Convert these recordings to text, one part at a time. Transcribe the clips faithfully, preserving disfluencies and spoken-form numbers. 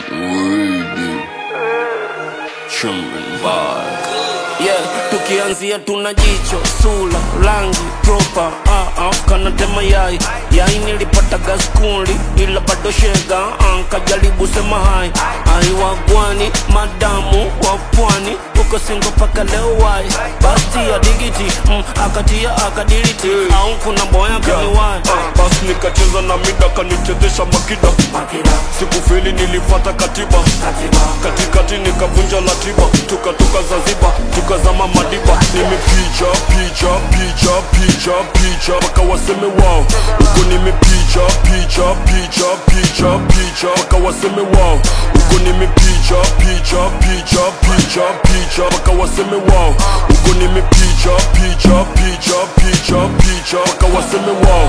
Weedy Chumman Bar. Yeah, tukianzia tuna jicho, sula, rangi, proper, ah, ah, kana tema yai. Yai nilipata gaskuli, ila bado shega, ah, kajaribu sema hai. Ai wagwani, madamu, wapwani, uko singo paka leo wai. Basti ya digiti, mm, akatia, akadiriti, yeah. Au kuna boya kaniwai. uh, Bas nikacheza na mida kanichezesha makida, makida. Sikufili nilifata katiba, katiba. Katikati nikavunja latiba, tuka tuka Zanzibar, tukazama madiba. Nimepicha, picha, picha, picha, picha, waka waseme wow. Uko nimepicha, picha, picha, picha, picha, waka waseme wow. Uko nimepicha, picha, picha, picha, picha, waka waseme wow. Uko nimepicha, picha, picha, picha, picha, waka waseme wow.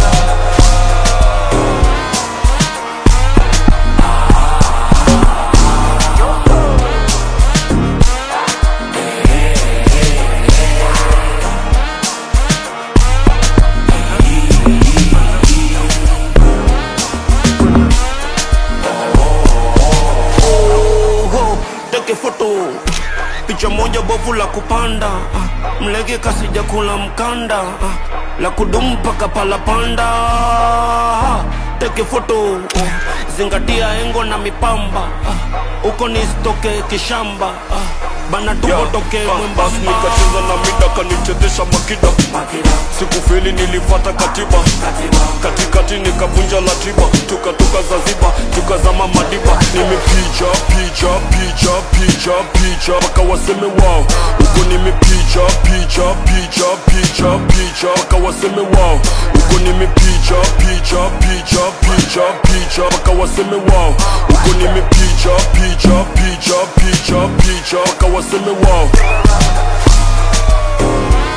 Foto picha moja bovu la kupanda, ah, mlege kasija kula mkanda, ah, la kudumu paka pala panda, ah, teke foto, oh, zingatia engo na mipamba, ah, uko nistoke kishamba, ah, bana tuko toke mwembamba. Bas nikacheza na mida kanichezesha makida, makida. Sikufili nilifata katiba, katiba. Katikati nikavunja latiba, tuka tuka Zanzibar, tukazama madiba. Nimepicha, picha, picha, picha, picha, waka waseme wow. Uko nimepicha, picha, picha, picha, picha, waka waseme wow. Uko nimepicha, picha, picha, picha, picha, waka waseme wow. Uko nimepicha, picha, picha, picha, picha, waka waseme wow.